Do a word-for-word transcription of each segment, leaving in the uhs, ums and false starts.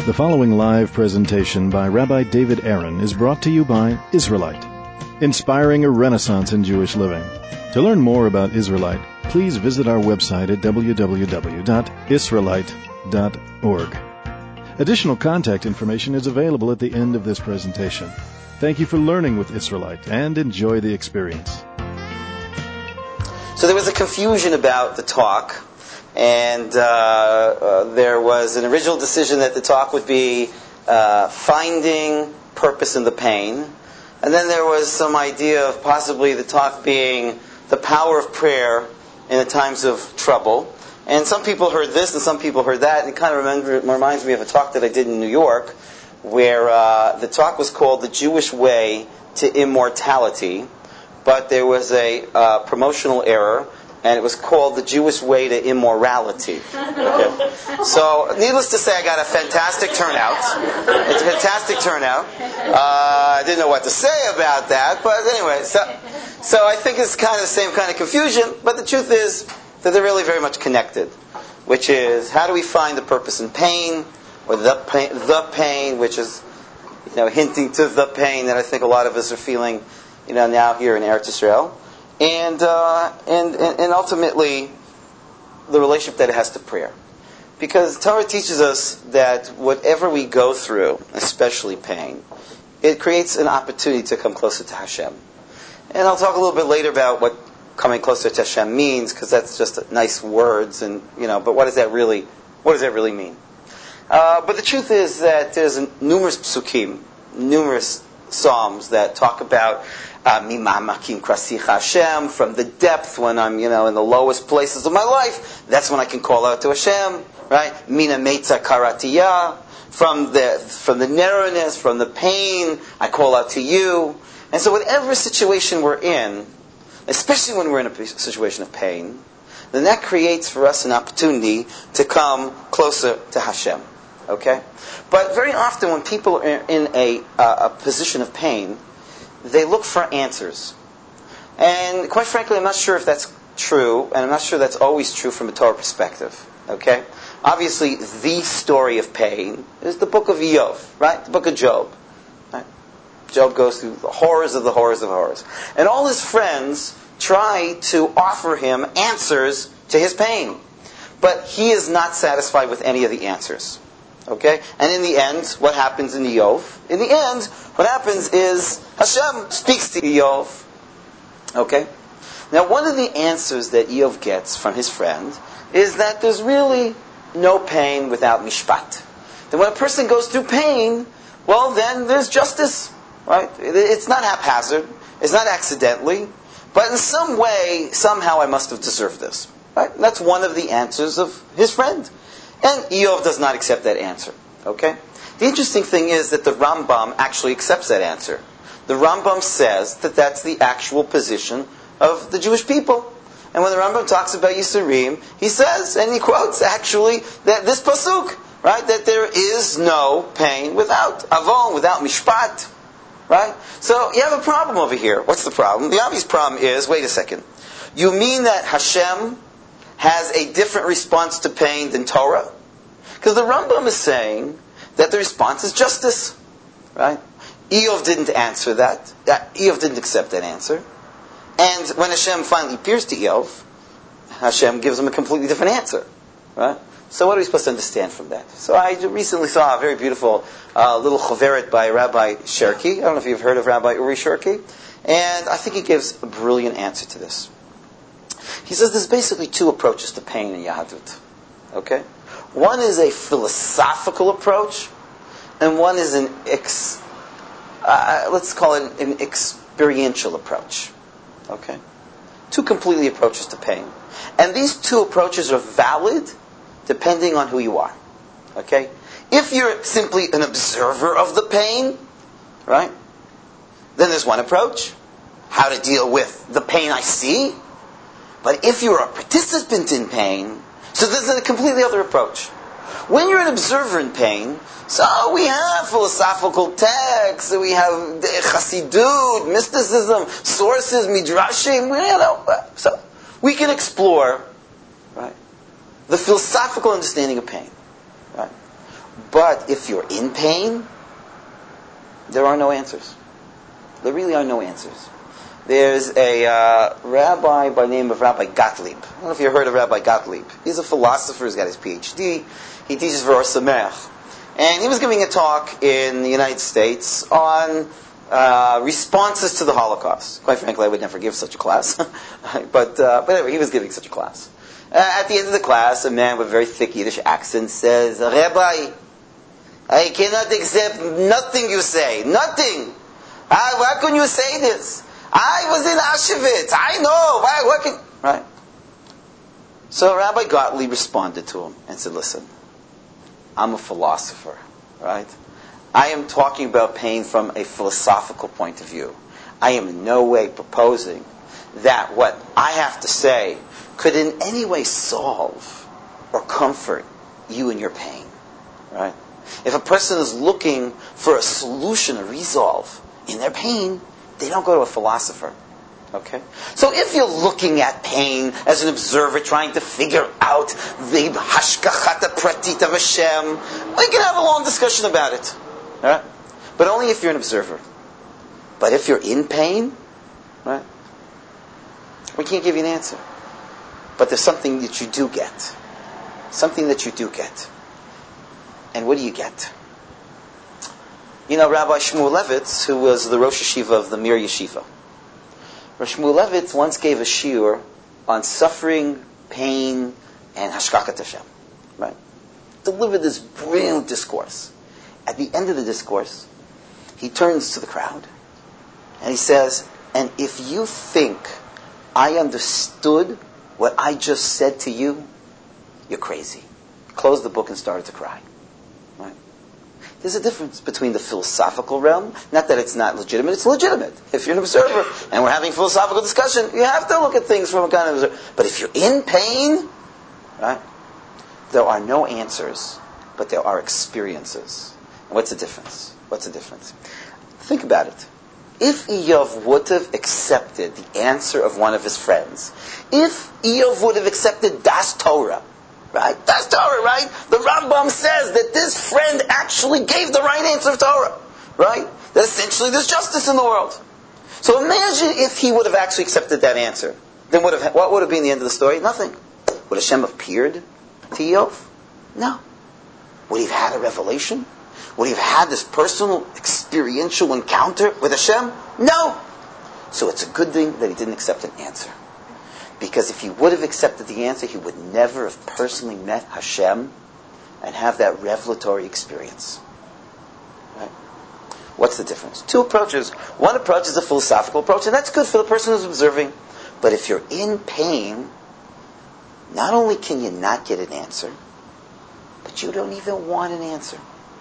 The following live presentation by Rabbi David Aaron is brought to you by Israelite, inspiring a renaissance in Jewish living. To learn more about Israelite, please visit our website at w w w dot israelite dot org. Additional contact information is available at the end of this presentation. Thank you for learning with Israelite and enjoy the experience. So there was a confusion about the talk, and uh, uh, there was an original decision that the talk would be uh, finding purpose in the pain, and then there was some idea of possibly the talk being the power of prayer in the times of trouble. And some people heard this and some people heard that, and it kind of remember, reminds me of a talk that I did in New York, where uh, the talk was called The Jewish Way to Immortality, but there was a uh, promotional error, and it was called The Jewish Way to Immorality. Okay. So, needless to say, I got a fantastic turnout. It's a fantastic turnout. Uh, I didn't know what to say about that, but anyway, so, so I think it's kind of the same kind of confusion, but the truth is that they're really very much connected, which is, how do we find the purpose in pain, or the pain, the pain, which is, you know, hinting to the pain that I think a lot of us are feeling, you know, now here in Eretz Yisrael, and, uh, and and and ultimately the relationship that it has to prayer, because Torah teaches us that whatever we go through, especially pain, it creates an opportunity to come closer to Hashem. And I'll talk a little bit later about what coming closer to Hashem means, because that's just nice words, and you know. But what does that really, what does that really mean? Uh, but the truth is that there's numerous psukim, numerous psalms that talk about mimamakim krasich Hashem, from the depth when I'm, you know, in the lowest places of my life. That's when I can call out to Hashem, right? Mina meitza karatiya, from the from the narrowness, from the pain, I call out to you. And so, whatever situation we're in, especially when we're in a situation of pain, then that creates for us an opportunity to come closer to Hashem. Okay? But very often when people are in a, uh, a position of pain, they look for answers. And quite frankly, I'm not sure if that's true, and I'm not sure that's always true from a Torah perspective. Okay? Obviously, the story of pain is the book of Iyov, right? The book of Job. Right? Job goes through the horrors of the horrors of horrors. And all his friends try to offer him answers to his pain. But he is not satisfied with any of the answers. Okay? And in the end, what happens in Iyov? In the end, what happens is Hashem speaks to Iyov. Okay? Now, one of the answers that Iyov gets from his friend is that there's really no pain without mishpat. That when a person goes through pain, well, then there's justice. Right? It's not haphazard. It's not accidentally. But in some way, somehow I must have deserved this. Right? And that's one of the answers of his friend. And Iyov does not accept that answer. Okay? The interesting thing is that the Rambam actually accepts that answer. The Rambam says that that's the actual position of the Jewish people. And when the Rambam talks about Yisurim, he says, and he quotes actually, that this pasuk, right, that there is no pain without avon, without mishpat. Right? So you have a problem over here. What's the problem? The obvious problem is, wait a second, you mean that Hashem has a different response to pain than Torah? Because the Rambam is saying that the response is justice. Right? Iyov didn't answer that. Iyov didn't accept that answer. And when Hashem finally appears to Iyov, Hashem gives him a completely different answer. Right? So what are we supposed to understand from that? So I recently saw a very beautiful uh, little choveret by Rabbi Shirky. I don't know if you've heard of Rabbi Uri Shirky. And I think he gives a brilliant answer to this. He says there's basically two approaches to pain in Yahadut. Okay? One is a philosophical approach, and one is an, ex, uh, let's call it an experiential approach. Okay? Two completely approaches to pain. And these two approaches are valid depending on who you are. Okay? If you're simply an observer of the pain, right? Then there's one approach. How to deal with the pain I see. But if you're a participant in pain, so there's a completely other approach. When you're an observer in pain, so we have philosophical texts, we have chassidut, mysticism, sources, midrashim, you know, so we can explore, right, the philosophical understanding of pain. Right? But if you're in pain, there are no answers. There really are no answers. There's a uh, rabbi by the name of Rabbi Gottlieb. I don't know if you've heard of Rabbi Gottlieb. He's a philosopher. He's got his P H D. He teaches for Or Sameach. And he was giving a talk in the United States on uh, responses to the Holocaust. Quite frankly, I would never give such a class. but, uh, but anyway, he was giving such a class. Uh, at the end of the class, a man with a very thick Yiddish accent says, Rabbi, I cannot accept nothing you say. Nothing. Uh, why couldn't you say this? I was in Auschwitz. I know. Why, what can... Right? So Rabbi Gottlieb responded to him and said, listen, I'm a philosopher, right? I am talking about pain from a philosophical point of view. I am in no way proposing that what I have to say could in any way solve or comfort you in your pain, right? If a person is looking for a solution, a resolve in their pain, they don't go to a philosopher. Okay? So if you're looking at pain as an observer trying to figure out the hashkachata pratit of Hashem, we can have a long discussion about it. Right? But only if you're an observer. But if you're in pain, right, we can't give you an answer. But there's something that you do get. Something that you do get. And what do you get? You know Rabbi Shmuel Levitz, who was the Rosh Yeshiva of the Mir Yeshiva. Rabbi Shmuel Levitz once gave a shiur on suffering, pain, and Hashkachat Hashem. Right? Delivered this brilliant discourse. At the end of the discourse, he turns to the crowd and he says, and if you think I understood what I just said to you, you're crazy. Closed the book and started to cry. Right? There's a difference between the philosophical realm, not that it's not legitimate, it's legitimate. If you're an observer and we're having philosophical discussion, you have to look at things from a kind of observer. But if you're in pain, right, there are no answers, but there are experiences. And what's the difference? What's the difference? Think about it. If Eov would have accepted the answer of one of his friends, if Eov would have accepted Das Torah, right? Das Torah, right? The Rambam says that this friend actually gave the right answer of Torah, right? That essentially there's justice in the world. So imagine if he would have actually accepted that answer. Then would have, what would have been the end of the story? Nothing. Would Hashem have appeared to Eov? No. Would he have had a revelation? Would he have had this personal, experiential encounter with Hashem? No. So it's a good thing that he didn't accept an answer. Because if he would have accepted the answer, he would never have personally met Hashem and have that revelatory experience. Right? What's the difference? Two approaches. One approach is a philosophical approach, and that's good for the person who's observing. But if you're in pain, not only can you not get an answer, but you don't even want an answer.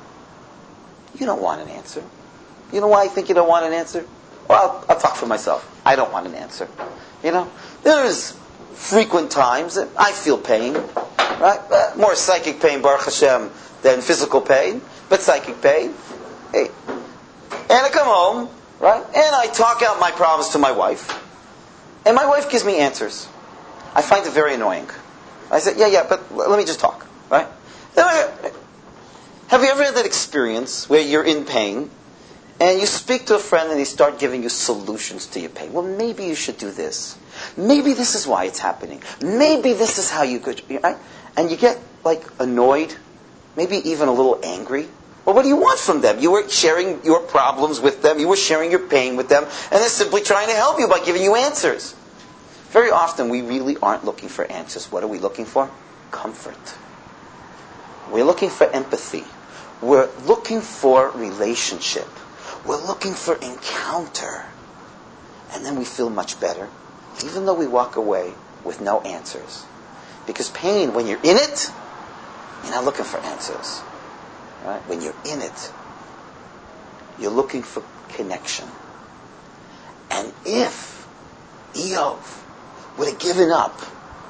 You don't want an answer. You know why I think you don't want an answer? Well, I'll, I'll talk for myself. I don't want an answer. You know, there's frequent times that I feel pain, right? Uh, more psychic pain, Baruch Hashem, than physical pain, but psychic pain. Hey. And I come home, right? And I talk out my problems to my wife. And my wife gives me answers. I find it very annoying. I say, yeah, yeah, but l- let me just talk, right? Have you ever had that experience where you're in pain and you speak to a friend and they start giving you solutions to your pain? Well, maybe you should do this. Maybe this is why it's happening. Maybe this is how you could... Right? And you get, like, annoyed, maybe even a little angry. Well, what do you want from them? You were sharing your problems with them. You were sharing your pain with them. And they're simply trying to help you by giving you answers. Very often, we really aren't looking for answers. What are we looking for? Comfort. We're looking for empathy. We're looking for relationship. We're looking for encounter. And then we feel much better, even though we walk away with no answers. Because pain, when you're in it, you're not looking for answers. Right? When you're in it, you're looking for connection. And if Eov would have given up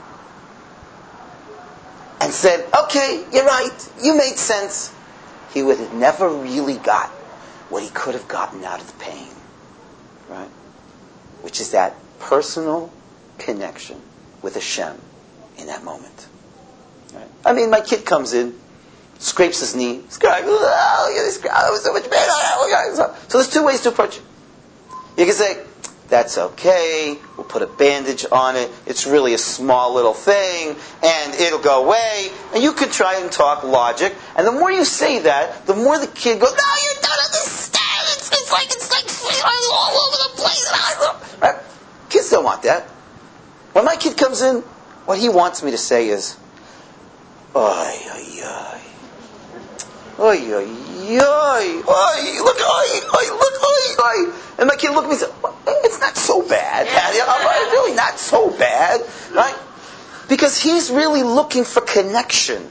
and said, okay, you're right, you made sense, he would have never really got what he could have gotten out of the pain. Right? Which is that personal connection with Hashem in that moment. Right? I mean, my kid comes in scrapes his knee. He's crying, oh, look at this guy, I was so much pain. So there's two ways to approach it. You can say, that's okay, we'll put a bandage on it, it's really a small little thing, and it'll go away. And you could try and talk logic, and the more you say that, the more the kid goes, no, you don't understand, it's, it's like, it's like all over the place. Right? Kids don't want that. When my kid comes in, what he wants me to say is, oy, oy, oy. Oy, oy, oy. Oy, look, oy, oy, look, oy, oy. And my kid looked at me and said, well, it's not so bad. It's really not so bad. Right? Because he's really looking for connection.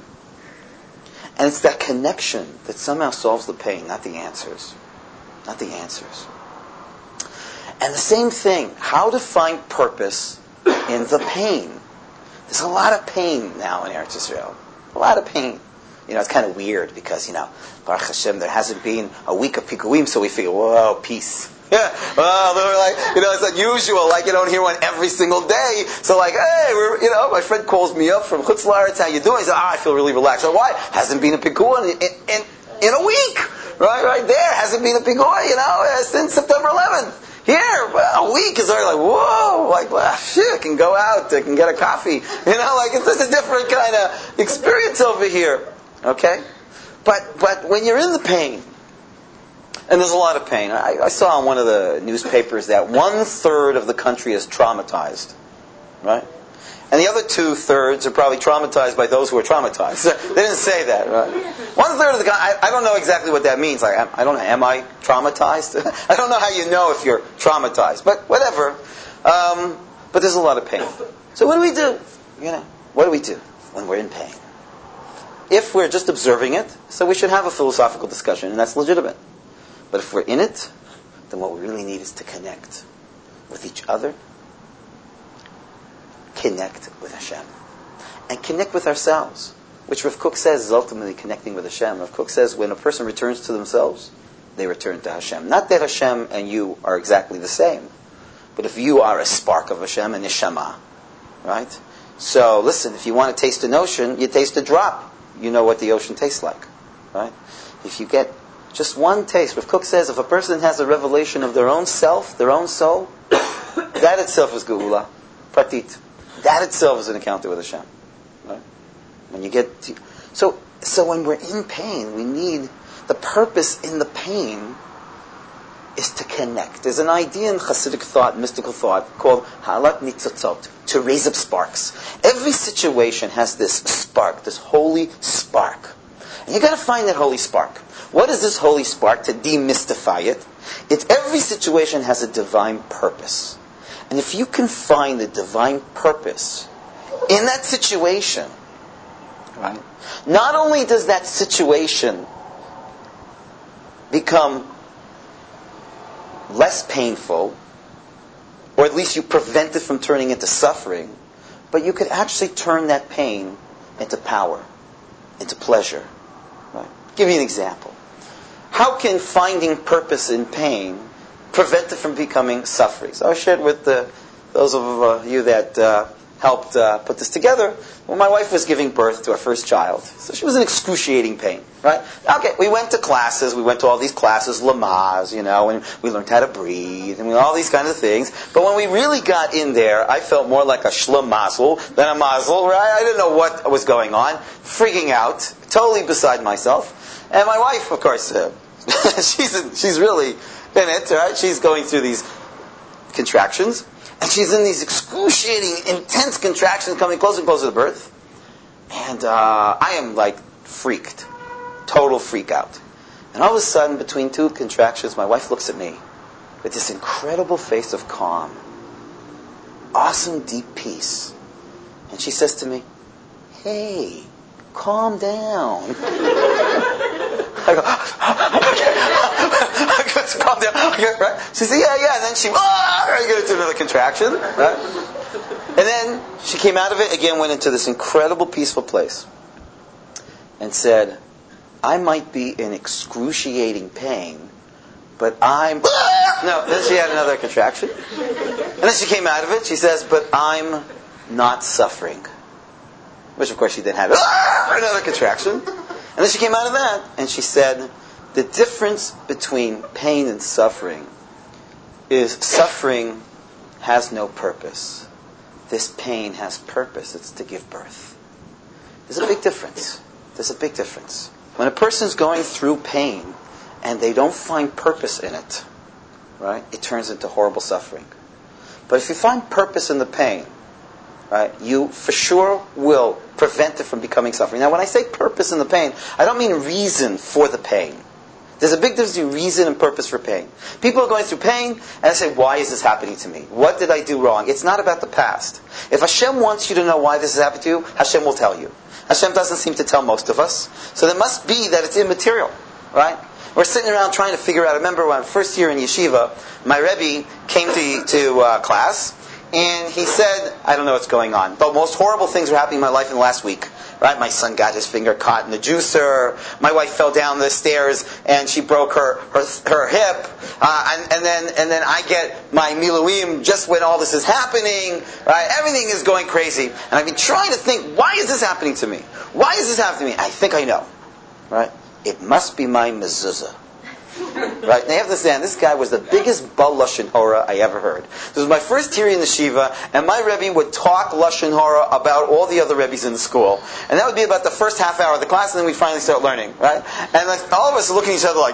And it's that connection that somehow solves the pain, not the answers. Not the answers. And the same thing, how to find purpose in the pain. There's a lot of pain now in Eretz Yisrael. A lot of pain. You know, it's kind of weird because, you know, Baruch Hashem, there hasn't been a week of Pikuim, so we figure, whoa, peace. Yeah, well, they're like, you know, it's unusual, like you don't hear one every single day. So like, hey, we're, you know, my friend calls me up from Chutz La'aretz, how you doing? He said, ah, I feel really relaxed. So why? Hasn't been a Pikuim in, in, in a week. Right, right there. Hasn't been a Pikuim, you know, since September eleventh. Here, a week is already like, whoa, like, well, shit, I can go out, I can get a coffee. You know, like, it's just a different kind of experience over here. Okay? But but when you're in the pain, and there's a lot of pain. I, I saw on one of the newspapers that one third of the country is traumatized. Right? And the other two thirds are probably traumatized by those who are traumatized. They didn't say that, right? One third of the I, I don't know exactly what that means. Like, I, I don't know. Am I traumatized? I don't know how you know if you're traumatized, but whatever. Um, but there's a lot of pain. So what do we do? You know, what do we do when we're in pain? If we're just observing it, so we should have a philosophical discussion, and that's legitimate. But if we're in it, then what we really need is to connect with each other. Connect with Hashem. And connect with ourselves. Which Rav Kook says is ultimately connecting with Hashem. Rav Kook says when a person returns to themselves, they return to Hashem. Not that Hashem and you are exactly the same. But if you are a spark of Hashem and Neshama. Right? So listen, if you want to taste an ocean, you taste a drop. You know what the ocean tastes like. Right? If you get just one taste. Rav Kook says if a person has a revelation of their own self, their own soul, that itself is Geula. Pratit. That itself is an encounter with Hashem. Right? When you get to, so so when we're in pain, we need the purpose in the pain is to connect. There's an idea in Hasidic thought, mystical thought, called halat nitzotzot, to raise up sparks. Every situation has this spark, this holy spark. And you got to find that holy spark. What is this holy spark? To demystify it, it's every situation has a divine purpose. And if you can find the divine purpose in that situation, right? Not only does that situation become less painful, or at least you prevent it from turning into suffering, but you could actually turn that pain into power, into pleasure. Right? I'll give you an example. How can finding purpose in pain prevent it from becoming suffering? So I shared with uh, those of uh, you that uh, helped uh, put this together. Well, my wife was giving birth to our first child, so she was in excruciating pain. Right? Okay, we went to classes. We went to all these classes, Lamaze, you know, and we learned how to breathe and all these kinds of things. But when we really got in there, I felt more like a shlemazel than a mazel. Right? I didn't know what was going on, freaking out, totally beside myself. And my wife, of course, uh, she's in, she's really in it, right? She's going through these contractions, and she's in these excruciating, intense contractions coming closer and closer to birth. And uh, I am like freaked, total freak out. And all of a sudden, between two contractions, my wife looks at me with this incredible face of calm, awesome deep peace. And she says to me, "Hey, calm down." I go, okay. I go, calm down. Okay, right? She said, yeah, yeah. And then she, ah, I get into another contraction. Right? And then she came out of it, again went into this incredible peaceful place. And said, I might be in excruciating pain, but I'm... No, then she had another contraction. And then she came out of it. She says, but I'm not suffering. Which, of course, she then had another contraction. And then she came out of that, and she said, the difference between pain and suffering is suffering has no purpose. This pain has purpose. It's to give birth. There's a big difference. There's a big difference. When a person's going through pain and they don't find purpose in it, right, it turns into horrible suffering. But if you find purpose in the pain, right, you for sure will prevent it from becoming suffering. Now, when I say purpose in the pain, I don't mean reason for the pain. There's a big difference between reason and purpose for pain. People are going through pain, and I say, why is this happening to me? What did I do wrong? It's not about the past. If Hashem wants you to know why this has happened to you, Hashem will tell you. Hashem doesn't seem to tell most of us. So there must be that it's immaterial, right? We're sitting around trying to figure out. I remember when first year in yeshiva, my Rebbe came to, to uh, class, and he said, I don't know what's going on. The most horrible things were happening in my life in the last week. Right? My son got his finger caught in the juicer. My wife fell down the stairs and she broke her her, her hip. Uh, and, and then and then I get my miluim just when all this is happening. Right? Everything is going crazy. And I've been trying to think, why is this happening to me? Why is this happening to me? I think I know. Right? It must be my mezuzah. Right? Now you have to understand, this guy was the biggest Baal Lashon Hora I ever heard. This was my first year in the Shiva, and my Rebbe would talk Lashon Hora about all the other Rebbes in the school. And that would be about the first half hour of the class, and then we'd finally start learning. Right? And like, all of us are looking at each other like,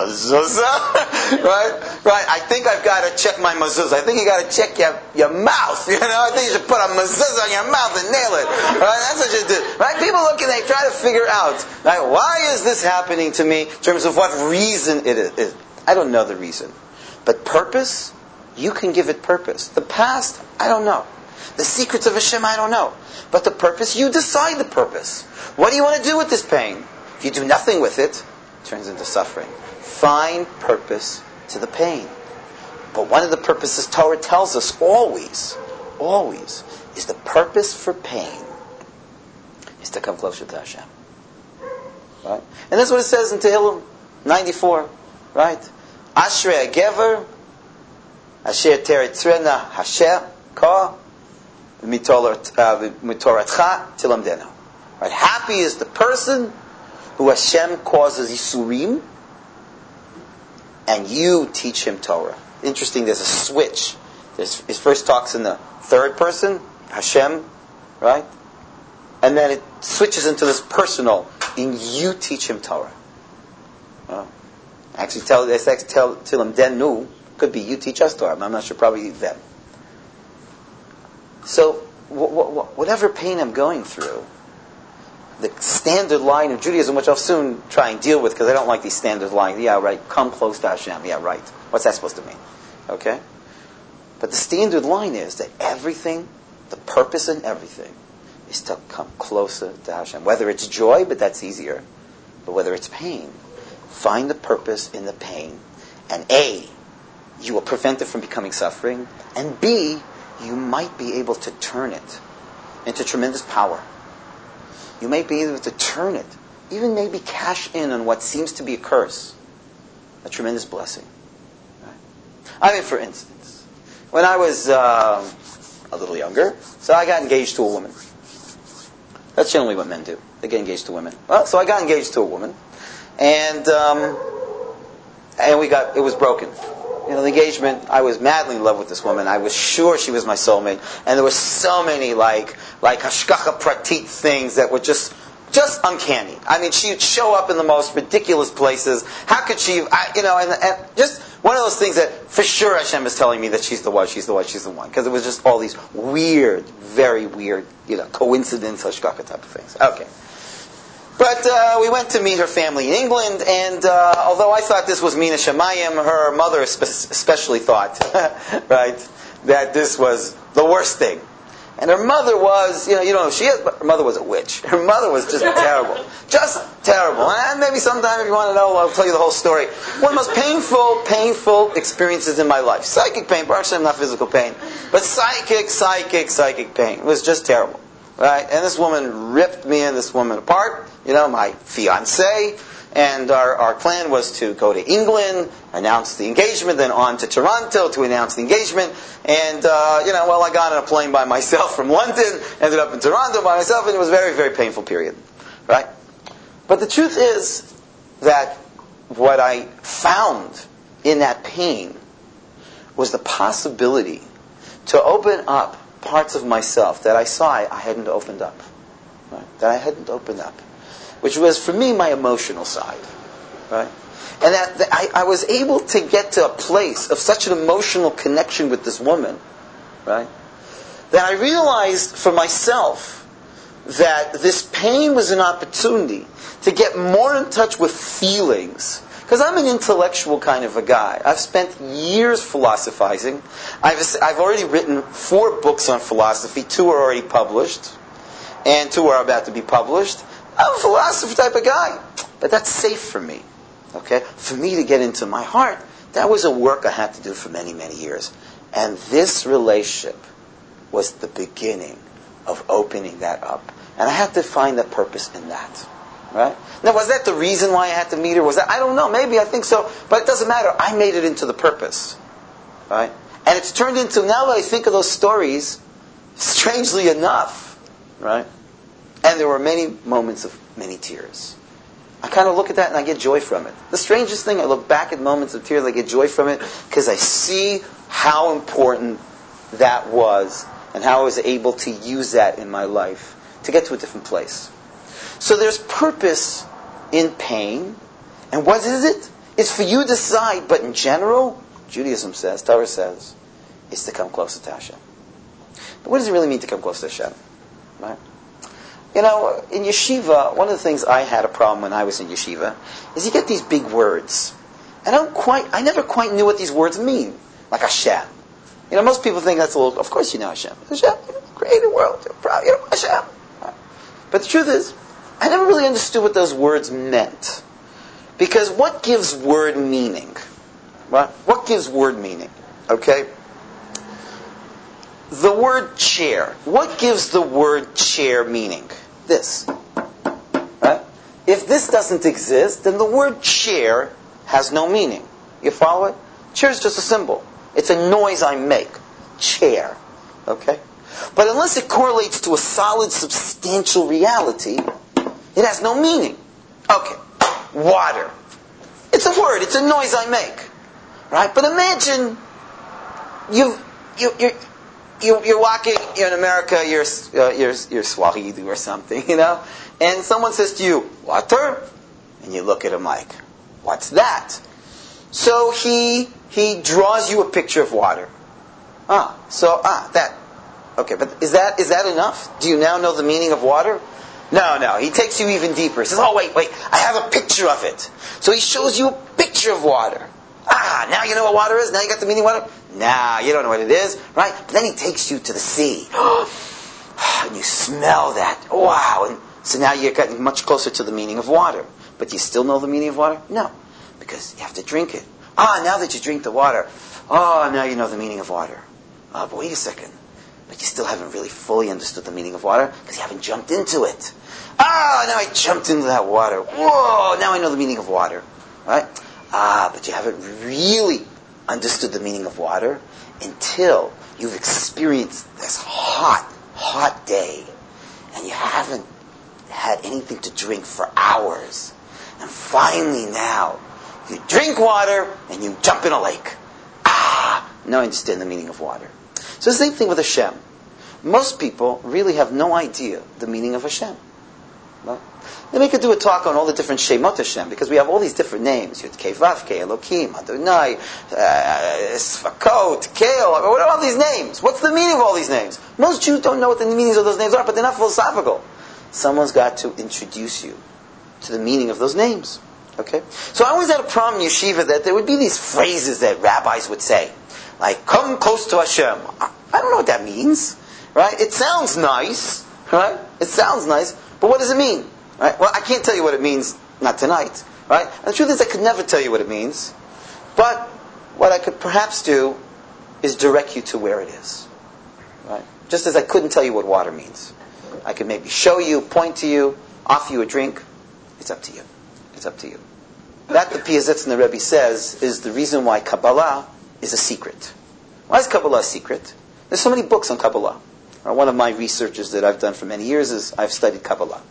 mezuzah? Right? Right? I think I've got to check my mezuzah. I think you got to check your, your mouth. You know? I think you should put a mezuzah on your mouth and nail it. Right? That's what you do. Right? People look and they try to figure out, right, why is this happening to me in terms of what reason it is. I don't know the reason. But purpose, you can give it purpose. The past, I don't know. The secrets of Hashem, I don't know. But the purpose, you decide the purpose. What do you want to do with this pain? If you do nothing with it, it turns into suffering. Find purpose to the pain. But one of the purposes Torah tells us always, always, is the purpose for pain is to come closer to Hashem. Right? And that's what it says in Tehillim ninety-four. Right? Ashrei Gever Asher Teretzrena Hashem Ka Mitoratcha Tilamdeno. Right? Happy is the person who Hashem causes Yisurim, and you teach him Torah. Interesting, there's a switch. There's, it first talks in the third person, Hashem, right? And then it switches into this personal, and you teach him Torah. Uh, actually, tell they say tell Tilam Denu could be you teach us Torah. I'm not sure, probably them. So, wh- wh- whatever pain I'm going through, the standard line of Judaism, which I'll soon try and deal with because I don't like these standard lines. Yeah, right. Come close to Hashem. Yeah, right. What's that supposed to mean? Okay? But the standard line is that everything, the purpose in everything, is to come closer to Hashem. Whether it's joy, but that's easier. But whether it's pain, find the purpose in the pain. And A, you will prevent it from becoming suffering. And B, you might be able to turn it into tremendous power. You may be able to turn it, even maybe cash in on what seems to be a curse, a tremendous blessing. Right? I mean, for instance, when I was uh, a little younger, so I got engaged to a woman. That's generally what men do. They get engaged to women. Well, so I got engaged to a woman, and um, and we got it was broken. You know, the engagement, I was madly in love with this woman. I was sure she was my soulmate. And there were so many, like, like hashgacha pratit things that were just, just uncanny. I mean, she'd show up in the most ridiculous places. How could she, I, you know, and, and just one of those things that for sure Hashem is telling me that she's the one, she's the one, she's the one. Because it was just all these weird, very weird, you know, coincidence, hashgacha type of things. Okay. But uh, we went to meet her family in England, and uh, although I thought this was Mina Shemayim, her mother spe- especially thought, right, that this was the worst thing. And her mother was, you know, you don't know who she is, but her mother was a witch. Her mother was just terrible. Just terrible. And maybe sometime if you want to know, I'll tell you the whole story. One of the most painful, painful experiences in my life. Psychic pain, but actually not physical pain. But psychic, psychic, psychic pain. It was just terrible. Right? And this woman ripped me and this woman apart. You know, my fiancé, and our, our plan was to go to England, announce the engagement, then on to Toronto to announce the engagement, and, uh, you know, well, I got on a plane by myself from London, ended up in Toronto by myself, and it was a very, very painful period, right? But the truth is that what I found in that pain was the possibility to open up parts of myself that I saw I hadn't opened up. Right? That I hadn't opened up. Which was, for me, my emotional side. Right? And that, that I, I was able to get to a place of such an emotional connection with this woman, right, that I realized for myself that this pain was an opportunity to get more in touch with feelings. Because I'm an intellectual kind of a guy. I've spent years philosophizing. I've, I've already written four books on philosophy. Two are already published, and two are about to be published. I'm a philosopher type of guy. But that's safe for me. Okay? For me to get into my heart, that was a work I had to do for many, many years. And this relationship was the beginning of opening that up. And I had to find the purpose in that. Right? Now, was that the reason why I had to meet her? Was that? I don't know. Maybe. I think so. But it doesn't matter. I made it into the purpose. Right? And it's turned into, now that I think of those stories, strangely enough, right? And there were many moments of many tears. I kind of look at that and I get joy from it. The strangest thing, I look back at moments of tears, I get joy from it because I see how important that was and how I was able to use that in my life to get to a different place. So there's purpose in pain. And what is it? It's for you to decide. But in general, Judaism says, Torah says, it's to come closer to Hashem. But what does it really mean to come closer to Hashem? Right? You know, in yeshiva, one of the things I had a problem when I was in yeshiva is you get these big words. And I don't quite, I never quite knew what these words mean. Like Hashem. You know, most people think that's a little, of course you know Hashem. Hashem, you know, created the world, you're proud, you know Hashem. But the truth is, I never really understood what those words meant. Because what gives word meaning? Right? What gives word meaning? Okay? The word chair. What gives the word chair meaning? This. Right? If this doesn't exist, then the word chair has no meaning. You follow it? Chair is just a symbol. It's a noise I make. Chair. Okay? But unless it correlates to a solid, substantial reality, it has no meaning. Okay. Water. It's a word. It's a noise I make. Right? But imagine you, you, you're, you, you're walking, you're in America, you're, uh, you're, you're Swahili or something, you know, and someone says to you, water? And you look at him like, what's that? So he, he draws you a picture of water. Ah, so, ah, that. Okay, but is that, is that enough? Do you now know the meaning of water? No, no. He takes you even deeper. He says, oh, wait, wait. I have a picture of it. So he shows you a picture of water. Ah, now you know what water is? Now you got the meaning of water? Nah, you don't know what it is. Right? But then he takes you to the sea. And you smell that. Wow. And so now you're getting much closer to the meaning of water. But do you still know the meaning of water? No. Because you have to drink it. Ah, now that you drink the water. Oh, now you know the meaning of water. Ah, but wait a second. But you still haven't really fully understood the meaning of water because you haven't jumped into it. Ah, now I jumped into that water. Whoa, now I know the meaning of water. Right? Ah, but you haven't really understood the meaning of water until you've experienced this hot, hot day and you haven't had anything to drink for hours. And finally now, you drink water and you jump in a lake. Ah, now I understand the meaning of water. So the same thing with Hashem. Most people really have no idea the meaning of Hashem. Right? Then we could do a talk on all the different Shemot Hashem, because we have all these different names. Yud Kei Vav Kei, Elokim, Adonai, uh, Sfakot, Keo, what are all these names? What's the meaning of all these names? Most Jews don't know what the meanings of those names are, but they're not philosophical. Someone's got to introduce you to the meaning of those names. Okay? So I always had a problem in yeshiva that there would be these phrases that rabbis would say. Like, come close to Hashem. I don't know what that means. Right? It sounds nice. Right? It sounds nice. But what does it mean? Right? Well, I can't tell you what it means, not tonight. Right? And the truth is I could never tell you what it means. But what I could perhaps do is direct you to where it is. Right? Just as I couldn't tell you what water means. I could maybe show you, point to you, offer you a drink. It's up to you. It's up to you. That, the Piazetzner Rebbe says, is the reason why Kabbalah is a secret. Why is Kabbalah a secret? There's so many books on Kabbalah. One of my researches that I've done for many years is I've studied Kabbalah.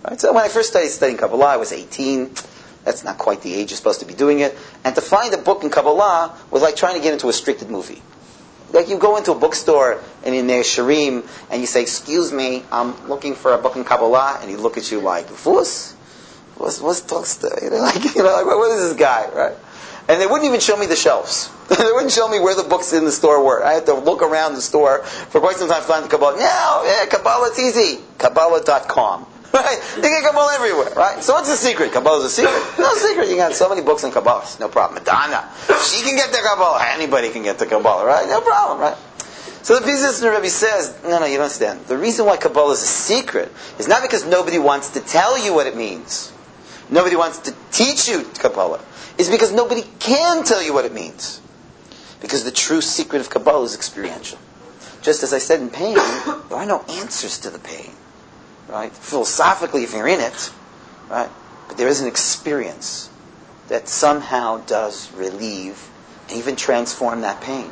Right? So when I first started studying Kabbalah, I was eighteen. That's not quite the age you're supposed to be doing it. And to find a book in Kabbalah was like trying to get into a restricted movie. Like you go into a bookstore and in there Sharim and you say, "Excuse me, I'm looking for a book in Kabbalah," and he look at you like, "What's what's what's you know, like you know, like what is this guy?" Right? And they wouldn't even show me the shelves. They wouldn't show me where the books in the store were. I had to look around the store for quite some time to find the Kabbalah. Now, yeah, Kabbalah, it's easy. Kabbalah dot com. Right? You get Kabbalah everywhere, right? So what's the secret? Kabbalah's a secret? No secret. You got so many books in Kabbalah. No problem. Madonna, she can get the Kabbalah. Anybody can get the Kabbalah, right? No problem, right? So the Pizis Rebbe says, no, no, you don't understand. The reason why Kabbalah is a secret is not because nobody wants to tell you what it means. Nobody wants to teach you Kabbalah. It's because nobody can tell you what it means. Because the true secret of Kabbalah is experiential. Just as I said in pain, there are no answers to the pain. Right? Philosophically, if you're in it, right? But there is an experience that somehow does relieve and even transform that pain.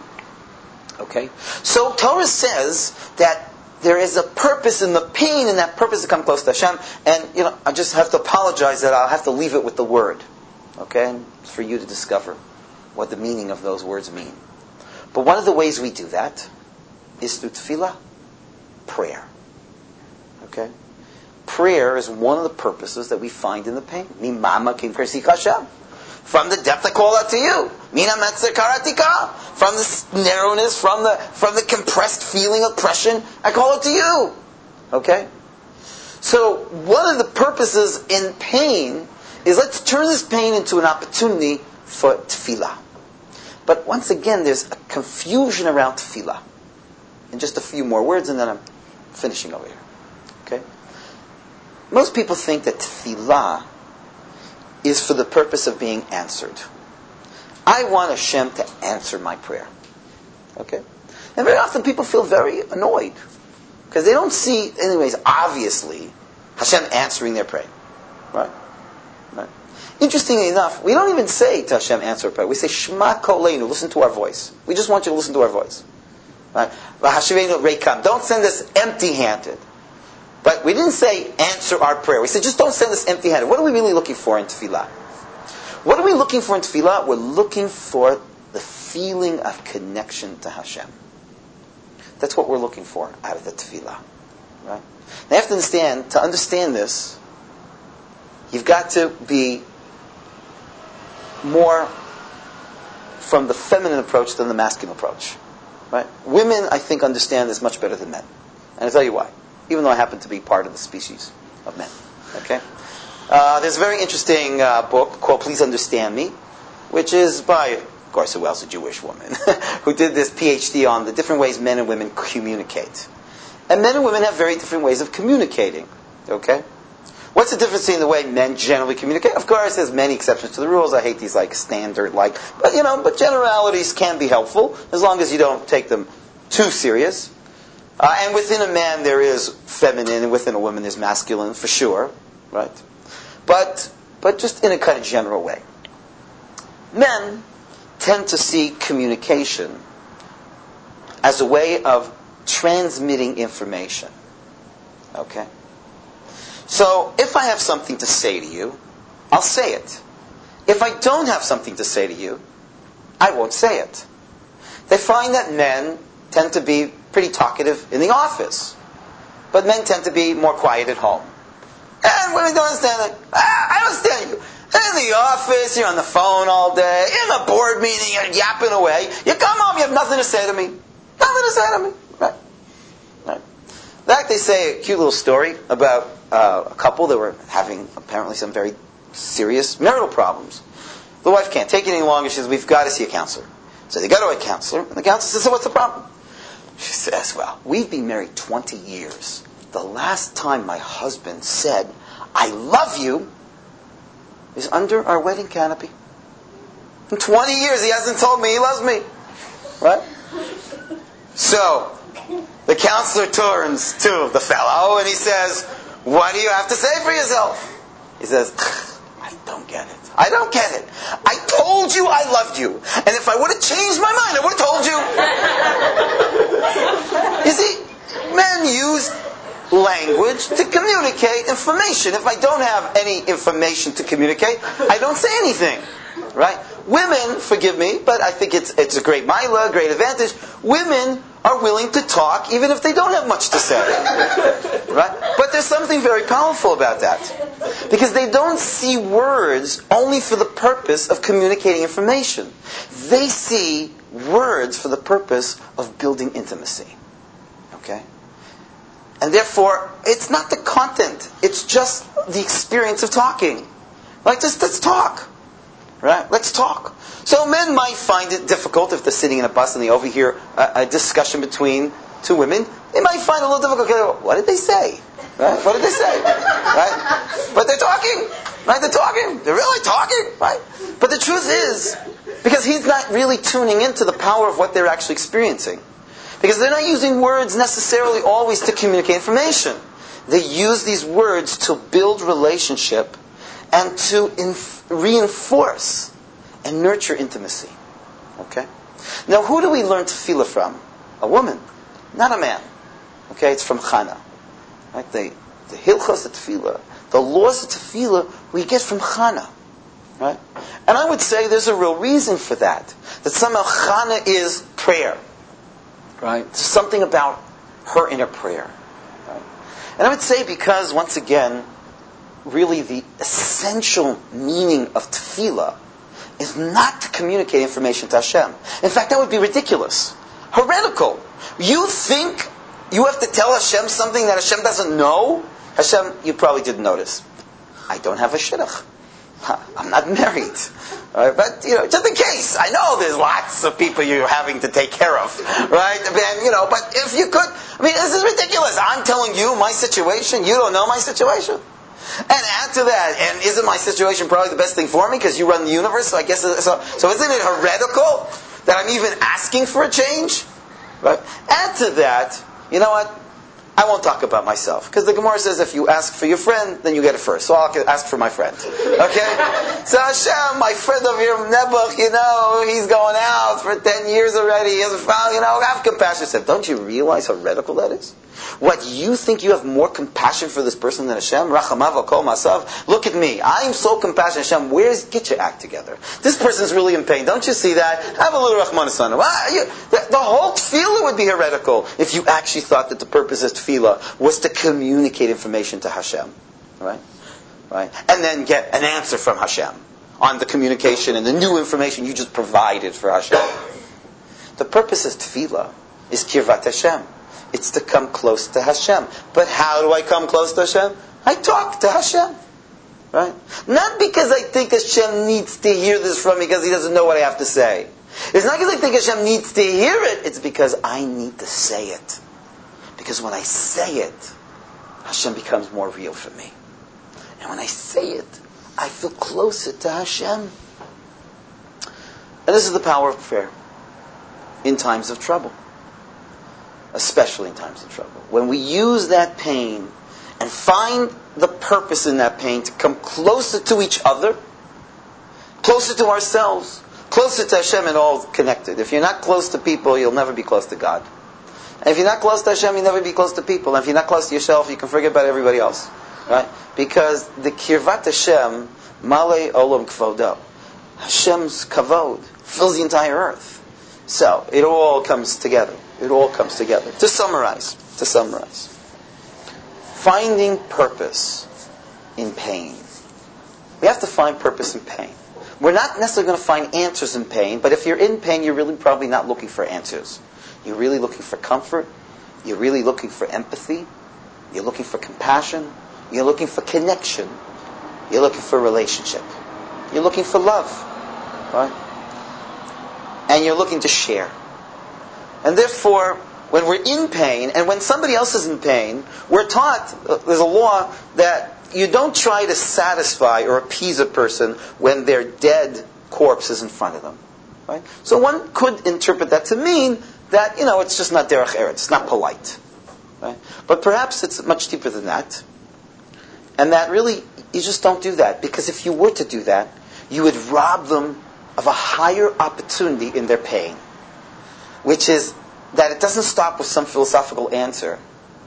Okay? So Torah says that there is a purpose in the pain, and that purpose is to come close to Hashem. And you know, I just have to apologize that I'll have to leave it with the word. Okay? And it's for you to discover what the meaning of those words mean. But one of the ways we do that is through tefillah, prayer. Okay? Prayer is one of the purposes that we find in the pain. Mimama kim kersik Hashem. From the depth I call out to you. Mina metzer karatika. From the narrowness, from the from the compressed feeling of oppression, I call it to you. Okay? So one of the purposes in pain is let's turn this pain into an opportunity for tefillah. But once again, there's a confusion around tefillah. In just a few more words, and then I'm finishing over here. Okay? Most people think that tefillah is for the purpose of being answered. I want Hashem to answer my prayer. Okay? And very often people feel very annoyed because they don't see, anyways, obviously, Hashem answering their prayer. Right? Right? Interestingly enough, we don't even say to Hashem, answer our prayer. We say, Shema koleinu, listen to our voice. We just want you to listen to our voice. Right? Don't send us empty-handed. But we didn't say, answer our prayer. We said, just don't send us empty-handed. What are we really looking for in tefillah? What are we looking for in tefillah? We're looking for the feeling of connection to Hashem. That's what we're looking for out of the tefillah. Right? Now you have to understand, to understand this, you've got to be more from the feminine approach than the masculine approach. Right? Women, I think, understand this much better than men. And I'll tell you why. Even though I happen to be part of the species of men. Okay? Uh, there's a very interesting uh, book called Please Understand Me, which is by, of course, who else? A Jewish woman, who did this PhD on the different ways men and women communicate. And men and women have very different ways of communicating. Okay? What's the difference in the way men generally communicate? Of course, there's many exceptions to the rules. I hate these like standard, like, but you know, but generalities can be helpful as long as you don't take them too serious. Uh, and within a man there is feminine, and within a woman there's masculine, for sure, right? But but just in a kind of general way. Men tend to see communication as a way of transmitting information. Okay? So, if I have something to say to you, I'll say it. If I don't have something to say to you, I won't say it. They find that men tend to be pretty talkative in the office, but men tend to be more quiet at home. And women don't understand it. Ah, I understand you. In the office, you're on the phone all day. In a board meeting, you're yapping away. You come home, you have nothing to say to me. Nothing to say to me. Right. Right. In fact, they say a cute little story about uh, a couple that were having apparently some very serious marital problems. The wife can't take it any longer. She says, we've got to see a counselor. So they go to a counselor, and the counselor says, so what's the problem? She says, well, we've been married twenty years. The last time my husband said, I love you, is under our wedding canopy. In twenty years, he hasn't told me he loves me. Right? So, the counselor turns to the fellow and he says, what do you have to say for yourself? He says, I don't get it. I don't get it. I told you I loved you. And if I would have changed my mind, I would have told you. You see, men use language to communicate information. If I don't have any information to communicate, I don't say anything. Right? Women, forgive me, but I think it's it's a great milah, great advantage. Women are willing to talk even if they don't have much to say. Right? But there's something very powerful about that. Because they don't see words only for the purpose of communicating information. They see words for the purpose of building intimacy. Okay? And therefore, it's not the content. It's just the experience of talking. Like, just let's talk. Right? Let's talk. So men might find it difficult if they're sitting in a bus and they overhear a, a discussion between two women. They might find it a little difficult. Okay, what did they say? Right? What did they say? Right? But they're talking. Right? They're talking. They're really talking. Right? But the truth is, because he's not really tuning into the power of what they're actually experiencing. Because they're not using words necessarily always to communicate information. They use these words to build relationship and to inf- reinforce and nurture intimacy. Okay? Now, who do we learn tefillah from? A woman, not a man. Okay? It's from Chana. Right? The, the hilchos of tefillah, the laws of tefillah, we get from Chana. Right? And I would say there's a real reason for that. That somehow Chana is prayer. Right? There's something about her inner prayer. Right? And I would say because, once again, really the essential meaning of tefillah is not to communicate information to Hashem. In fact, that would be ridiculous. Heretical. You think you have to tell Hashem something that Hashem doesn't know? Hashem, you probably didn't notice. I don't have a shidduch. I'm not married. Right? But, you know, just in case. I know there's lots of people you're having to take care of. Right? And, you know, but if you could, I mean, this is ridiculous. I'm telling you my situation. You don't know my situation. And add to that, and isn't my situation probably the best thing for me because you run the universe? So I guess so. So isn't it heretical that I'm even asking for a change? Right? Add to that, you know what? I won't talk about myself because the Gemara says if you ask for your friend, then you get it first. So I'll ask for my friend. Okay? So Hashem, my friend over here, Nebuch, you know, he's going out for ten years already. He hasn't found, you know, have compassion. I said, don't you realize how heretical that is? What, you think you have more compassion for this person than Hashem? Rachamav kol masav. Look at me. I am so compassionate. Hashem, where's, get your act together. This person's really in pain. Don't you see that? Have a little Rahman son. The, the whole tefillah would be heretical if you actually thought that the purpose of tefillah was to communicate information to Hashem. Right? Right? And then get an answer from Hashem on the communication and the new information you just provided for Hashem. The purpose of tefillah is kirvat Hashem. It's to come close to Hashem. But how do I come close to Hashem? I talk to Hashem. Right? Not because I think Hashem needs to hear this from me because He doesn't know what I have to say. It's not because I think Hashem needs to hear it. It's because I need to say it. Because when I say it, Hashem becomes more real for me. And when I say it, I feel closer to Hashem. And this is the power of prayer in times of trouble. Especially in times of trouble. When we use that pain and find the purpose in that pain to come closer to each other, closer to ourselves, closer to Hashem, and all connected. If you're not close to people, you'll never be close to God. And if you're not close to Hashem, you'll never be close to people. And if you're not close to yourself, you can forget about everybody else. Right? Because the kirvat Hashem, malei olam kvodo, Hashem's kavod fills the entire earth. So, it all comes together. It all comes together. To summarize, to summarize. Finding purpose in pain. We have to find purpose in pain. We're not necessarily going to find answers in pain, but if you're in pain, you're really probably not looking for answers. You're really looking for comfort. You're really looking for empathy. You're looking for compassion. You're looking for connection. You're looking for relationship. You're looking for love. Right? And you're looking to share. And therefore, when we're in pain, and when somebody else is in pain, we're taught, uh, there's a law that you don't try to satisfy or appease a person when their dead corpse is in front of them. Right? So one could interpret that to mean that, you know, it's just not derech eretz, it's not polite. Right? But perhaps it's much deeper than that. And that really, you just don't do that. Because if you were to do that, you would rob them of a higher opportunity in their pain. Which is that it doesn't stop with some philosophical answer,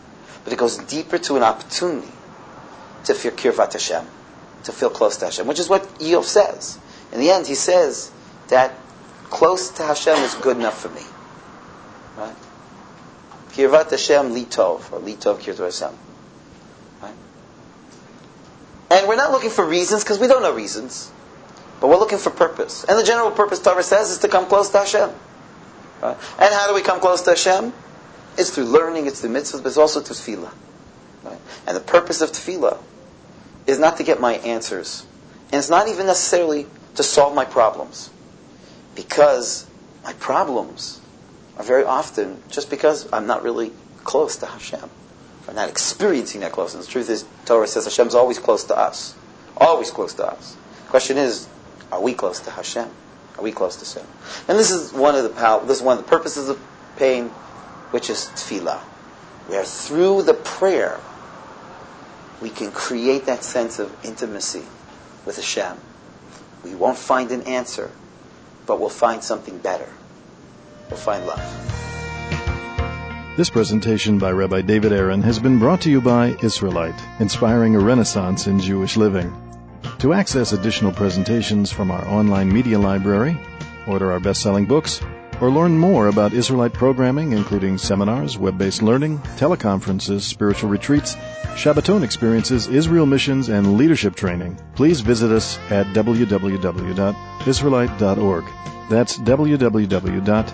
but it goes deeper to an opportunity to feel kirvat Hashem, to feel close to Hashem, which is what Eov says. In the end, he says that close to Hashem is good enough for me. Right? Kirvat Hashem li tov, or li tov kirvat Hashem. Right? And we're not looking for reasons, because we don't know reasons. But we're looking for purpose. And the general purpose, Torah says, is to come close to Hashem. Right? And how do we come close to Hashem? It's through learning, it's through mitzvahs, but it's also through tefillah. Right? And the purpose of tefillah is not to get my answers. And it's not even necessarily to solve my problems. Because my problems are very often just because I'm not really close to Hashem. I'm not experiencing that closeness. The truth is, Torah says Hashem's always close to us. Always close to us. The question is, are we close to Hashem? Are we close to Hashem? And this is one of the pow- this is one of the purposes of pain, which is tefillah, where through the prayer we can create that sense of intimacy with Hashem. We won't find an answer, but we'll find something better. We'll find love. This presentation by Rabbi David Aaron has been brought to you by Israelite, inspiring a renaissance in Jewish living. To access additional presentations from our online media library, order our best-selling books, or learn more about Israelite programming, including seminars, web-based learning, teleconferences, spiritual retreats, Shabbaton experiences, Israel missions, and leadership training, please visit us at w w w dot israelite dot org. That's w w w dot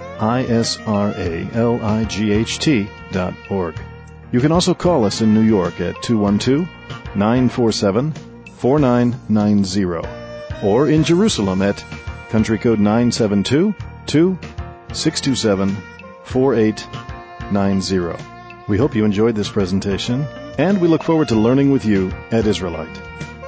israelight dot org. You can also call us in New York at two one two, nine four seven, four nine nine zero, or in Jerusalem at country code nine seven two, two six two seven, four eight nine zero. We hope you enjoyed this presentation, and we look forward to learning with you at Israelite.